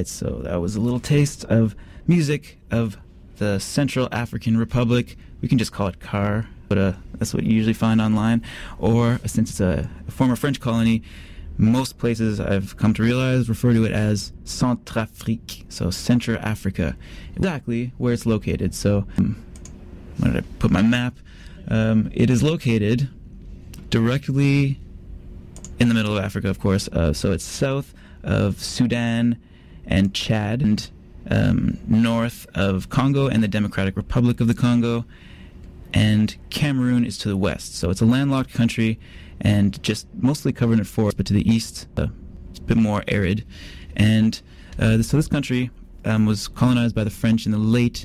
right, so that was a little taste of music of the Central African Republic. We can just call it CAR, but that's what you usually find online. Or, since it's a former French colony, most places I've come to realize refer to it as Centrafrique, so Central Africa, exactly where it's located. So, where did I put my map? It is located directly in the middle of Africa, of course. So it's south of Sudan and Chad, and north of Congo and the Democratic Republic of the Congo, and Cameroon is to the west. So it's a landlocked country and just mostly covered in forest, but to the east it's a bit more arid. And so this country was colonized by the French in the late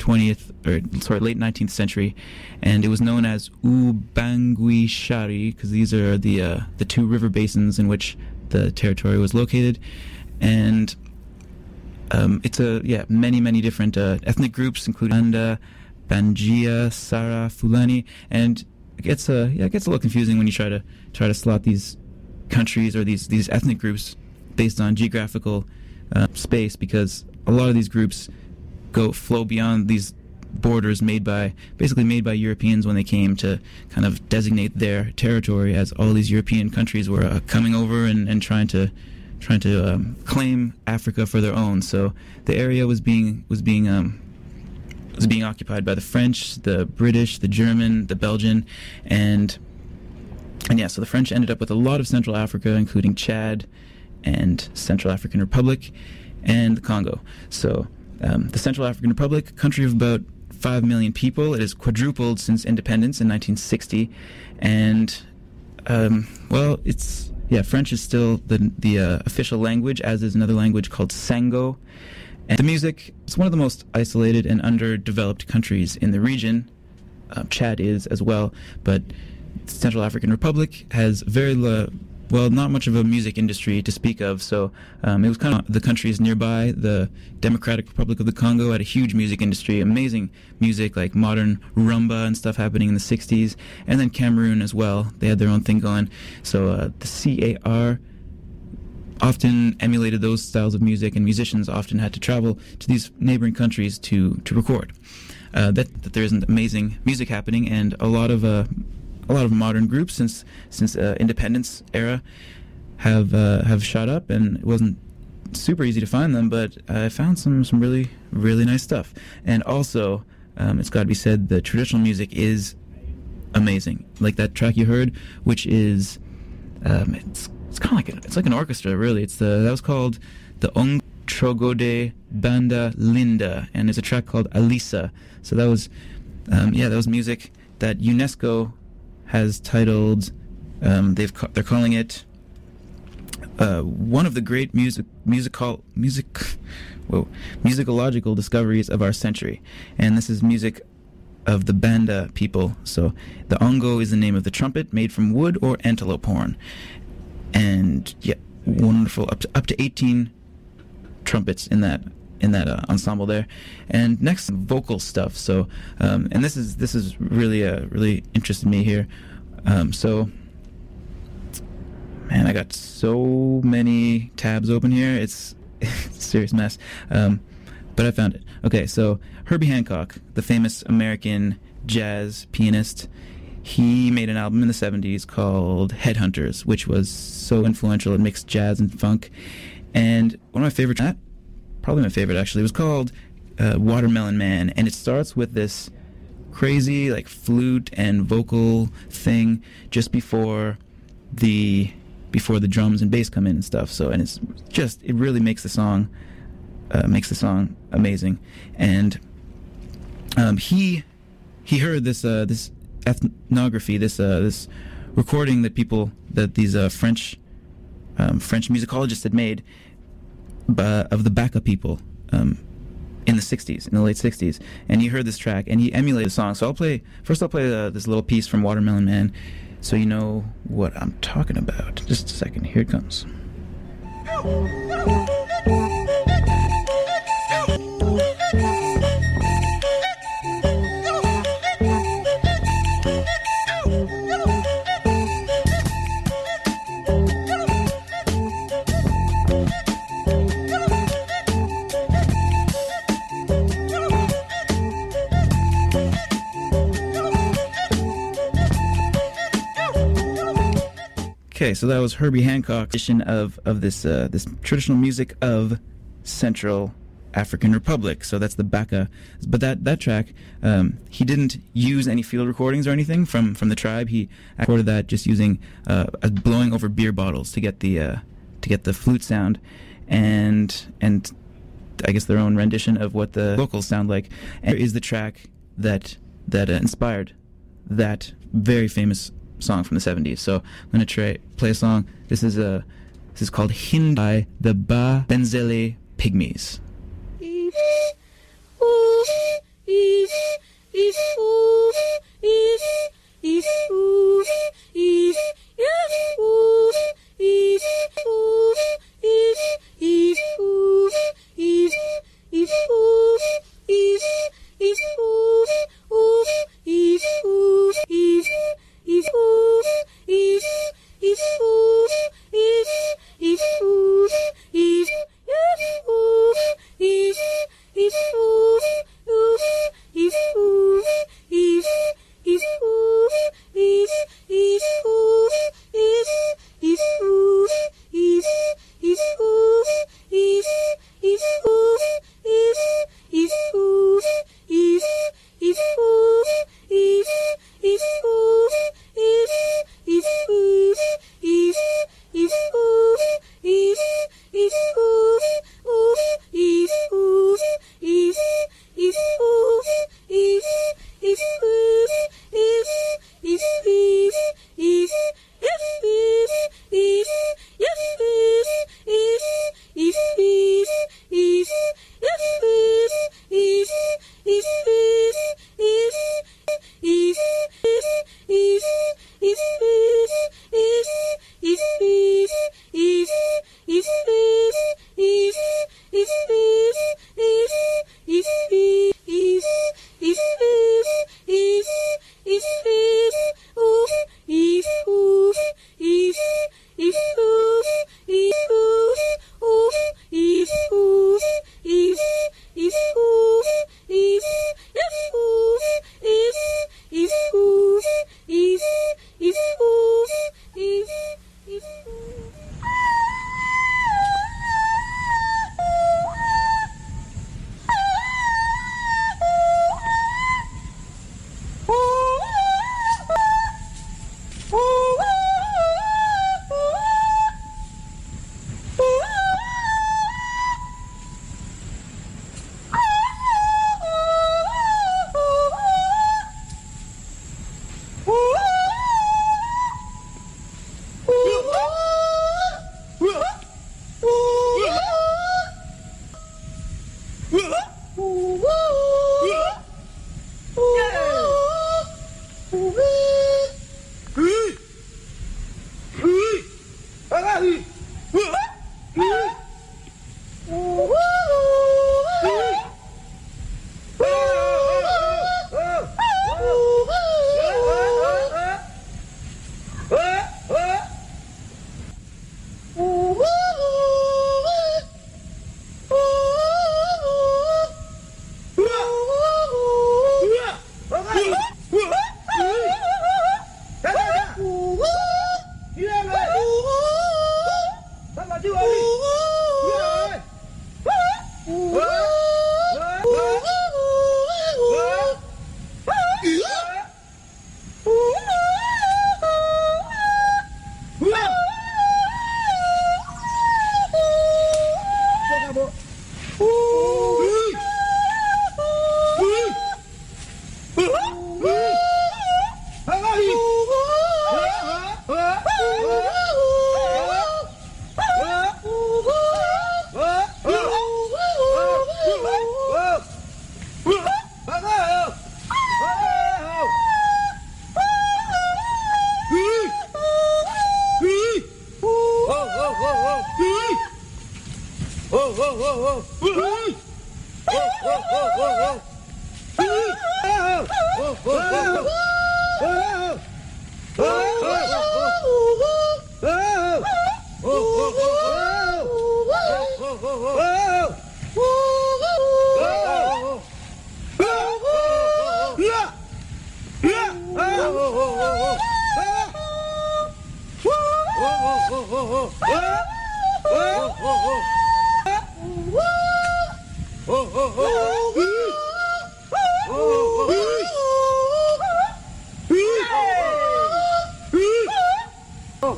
19th century, and it was known as Ubangui Shari because these are the two river basins in which the territory was located. And it's many different ethnic groups, including Anda, Banjia, Sara, Fulani, and it gets a little confusing when you try to slot these countries or these ethnic groups based on geographical space, because a lot of these groups flow beyond these borders made by Europeans when they came to kind of designate their territory, as all these European countries were coming over and trying to claim Africa for their own. So the area was being occupied by the French, the British, the German, the Belgian, and so the French ended up with a lot of Central Africa, including Chad and Central African Republic and the Congo. So the Central African Republic, country of about 5 million people. It has quadrupled since independence in 1960, and French is still the official language, as is another language called Sango. And the music, it's one of the most isolated and underdeveloped countries in the region. Chad is as well, but the Central African Republic has not much of a music industry to speak of. So it was kind of the countries nearby. The Democratic Republic of the Congo had a huge music industry, amazing music like modern rumba and stuff happening in the 60s. And then Cameroon as well. They had their own thing going. So the CAR often emulated those styles of music, and musicians often had to travel to these neighboring countries to record. That there isn't amazing music happening, and a lot of modern groups since independence era have shot up, and it wasn't super easy to find them, but I found some really, really nice stuff. And also, it's got to be said, the traditional music is amazing. Like that track you heard, which is it's kind of like an orchestra, really. That was called the Ong Trogode Banda Linda, and there's a track called Alisa. So that was music that UNESCO has titled. They're calling it one of the great musicological discoveries of our century, and this is music of the Banda people. So the ongo is the name of the trumpet made from wood or antelope horn, and wonderful, up to 18 trumpets in that ensemble there. And next, vocal stuff. So and this is really interested me here. So man, I got so many tabs open here. It's a serious mess. But I found it. Okay, so Herbie Hancock, the famous American jazz pianist, he made an album in the 70s called Headhunters, which was so influential. It mixed jazz and funk. And one of my favorite, probably my favorite actually, was called Watermelon Man. And it starts with this crazy like flute and vocal thing just before the drums and bass come in and stuff. So, and it really makes the song amazing. And he heard this ethnography, this recording that these French musicologists had made of the Baka people in the late 60s, and he heard this track and he emulated the song. So I'll play this little piece from Watermelon Man, so you know what I'm talking about. Just a second, here it comes. Okay, so that was Herbie Hancock's edition of this this traditional music of Central African Republic. So that's the Baka. But that track, he didn't use any field recordings or anything from the tribe. He recorded that just using blowing over beer bottles to get the flute sound, and I guess their own rendition of what the vocals sound like. And here is the track that inspired that very famous song from the 70s. So I'm going to play a song. This is called Hind by the Ba Benzele Pygmies.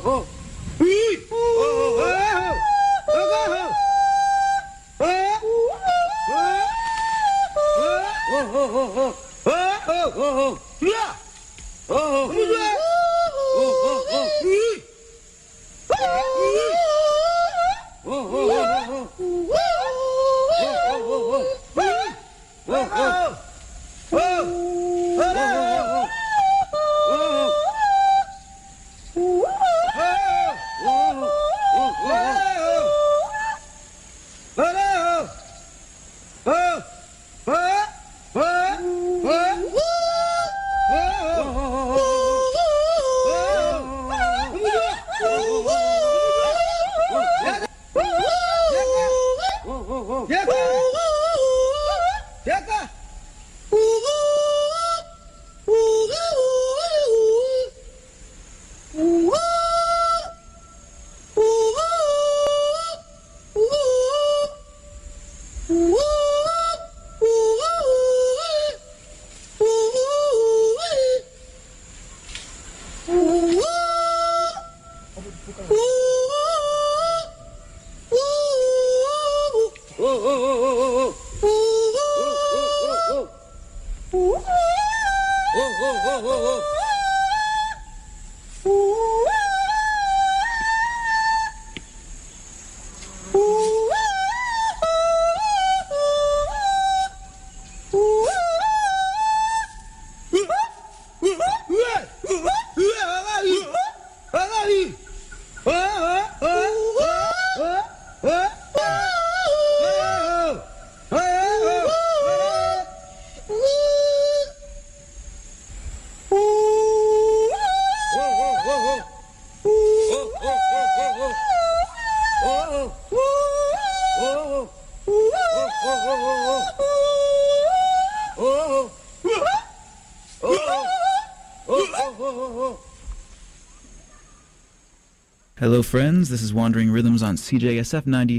Hello friends, this is Wandering Rhythms on CJSF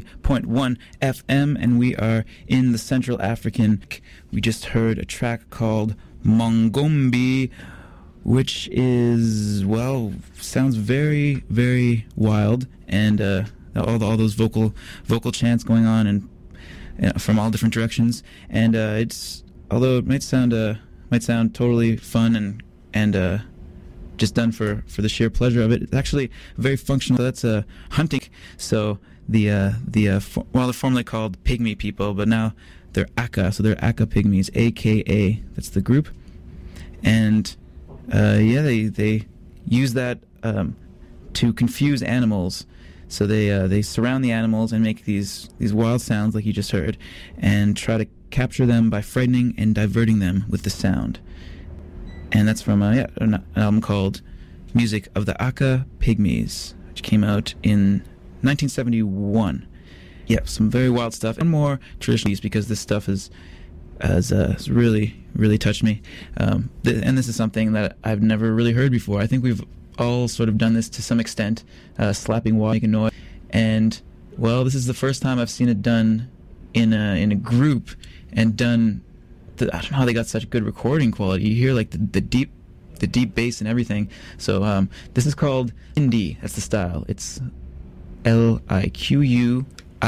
90.1 FM, and we are in the Central African. We just heard a track called Mongombi, which is, well, sounds very, very wild, and all those vocal chants going on and from all different directions, and it's, although it might sound totally fun and just done for the sheer pleasure of it. It's actually very functional. That's hunting. So they're formerly called Pygmy people, but now they're Aka. So they're Aka Pygmies, AKA. That's the group. And they use that to confuse animals. So they surround the animals and make these wild sounds like you just heard, and try to capture them by frightening and diverting them with the sound. And that's from an album called Music of the Aka Pygmies, which came out in 1971. Yeah, some very wild stuff, and more traditional use, because this stuff has really, really touched me. And this is something that I've never really heard before. I think we've all sort of done this to some extent, slapping water, making noise. And, well, this is the first time I've seen it done in a group, and done... I don't know how they got such good recording quality. You hear like the deep bass and everything. So this is called Liquindi. That's the style. It's Liquindi,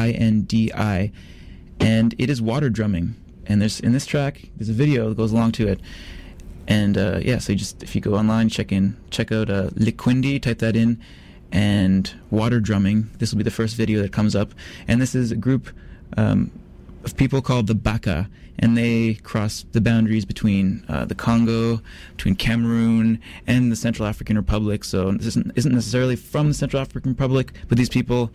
and it is water drumming. And in this track, there's a video that goes along to it. And so if you go online, check out Liquindi, type that in, and water drumming. This will be the first video that comes up. And this is a group of people called the Baka, and they cross the boundaries between the Congo, between Cameroon, and the Central African Republic. So this isn't necessarily from the Central African Republic, but these people,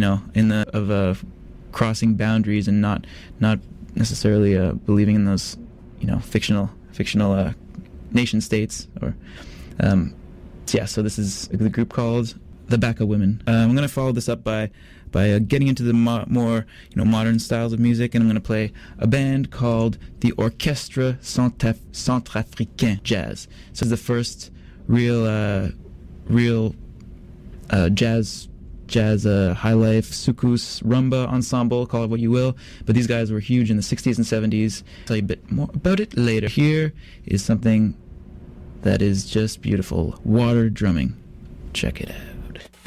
crossing boundaries and not necessarily believing in those, fictional nation states. Or so this is the group called the Baka Women. I'm going to follow this up by getting into the more modern styles of music, and I'm going to play a band called the Orchestre Centrafricain Jazz. So this is the first real jazz high life soukous rumba ensemble, call it what you will, but these guys were huge in the 60s and 70s. I'll tell you a bit more about it later. Here is something that is just beautiful: water drumming. Check it out.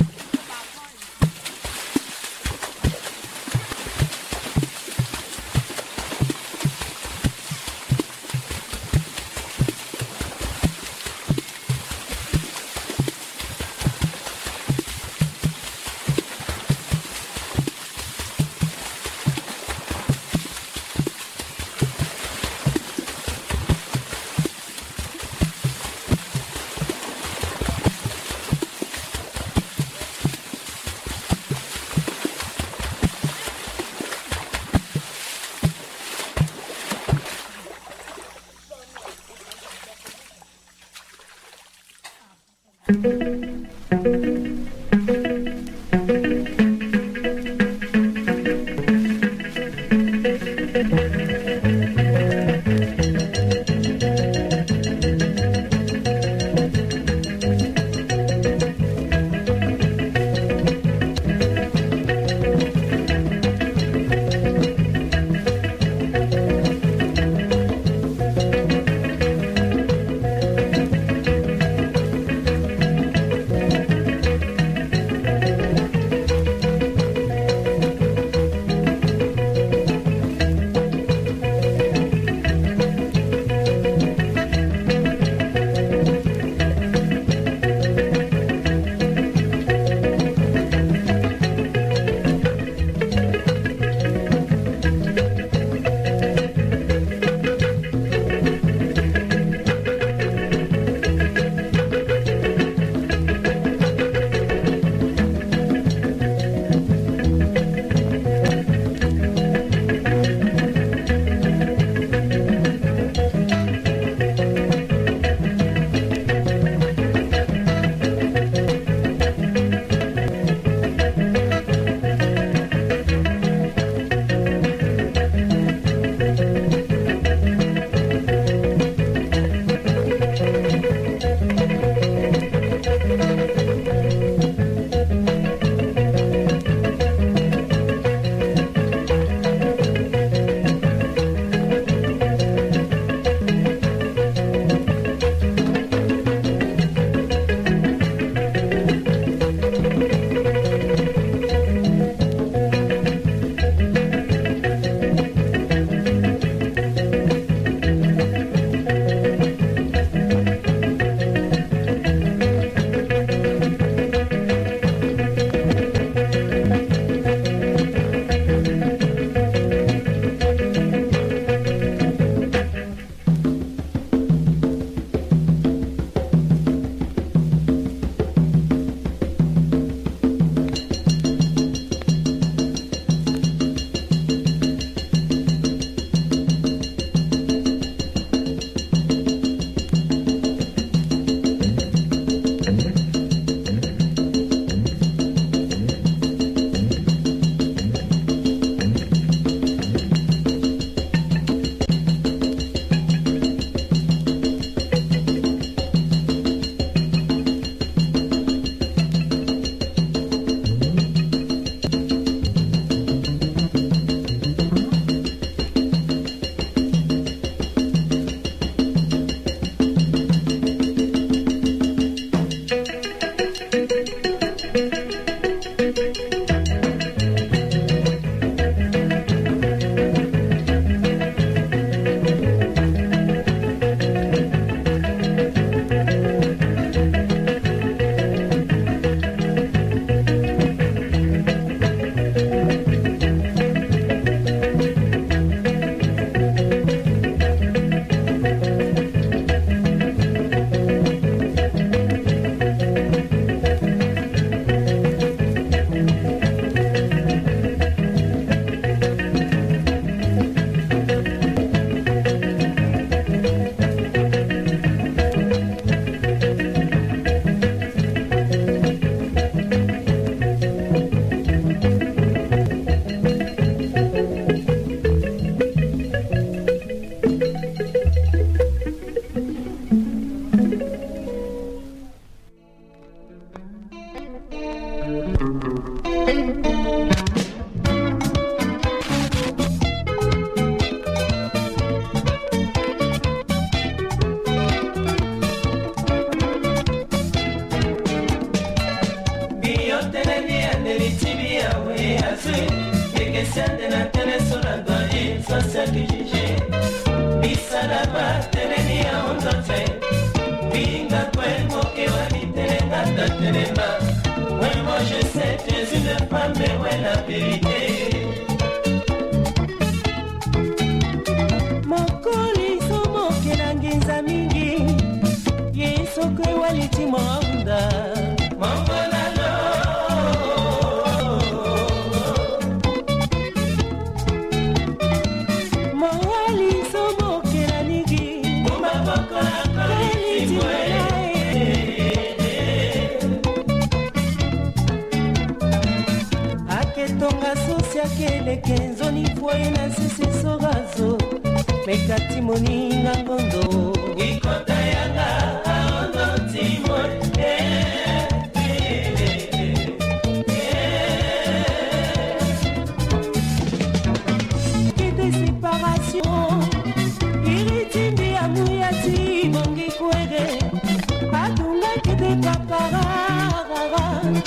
kati moninga ngondo ikota yanga aondo timon kete séparation iritindi amuyati bongi kwede adunga kete paparara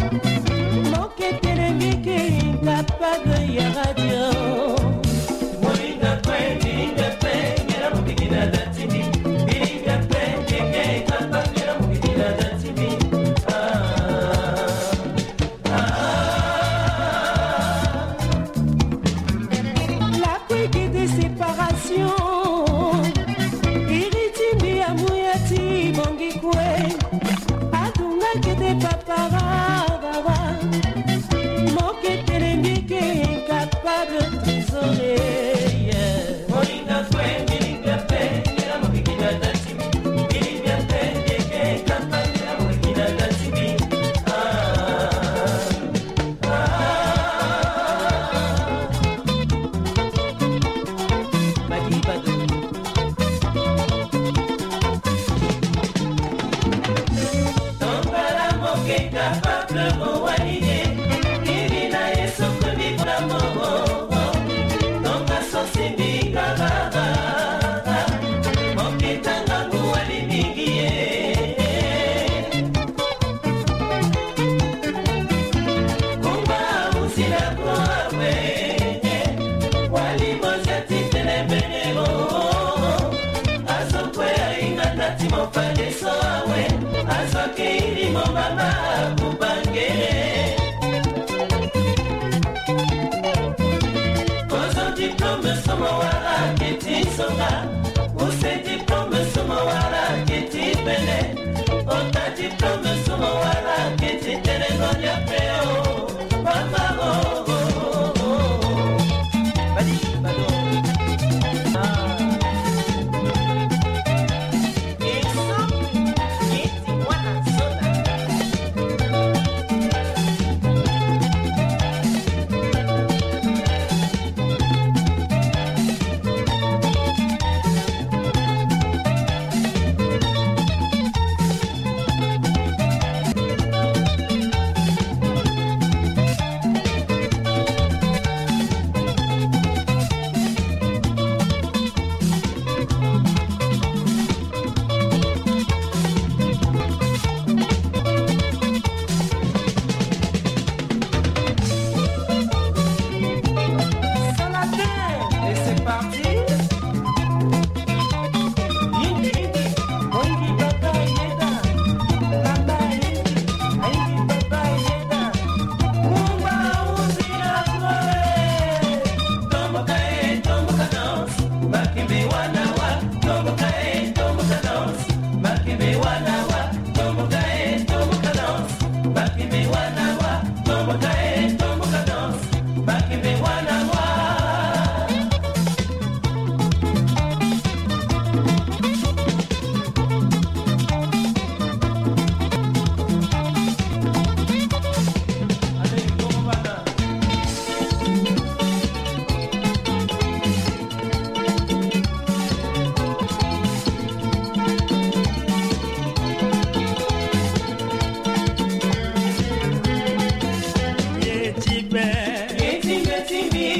moketele mike incapable ya radio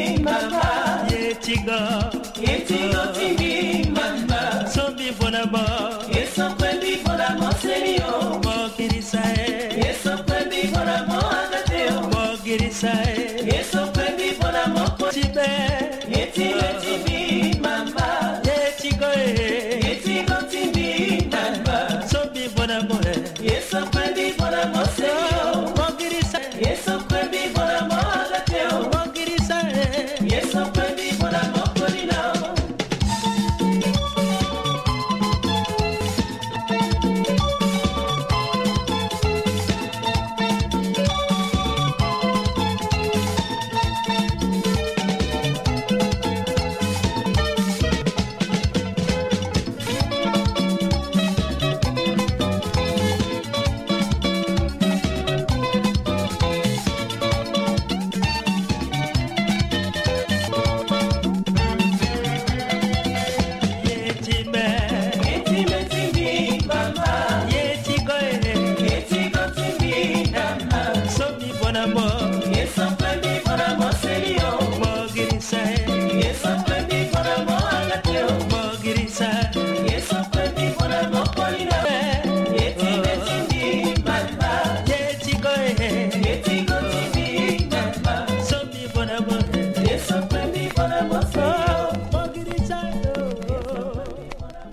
Yetigo timbi mama, so be for the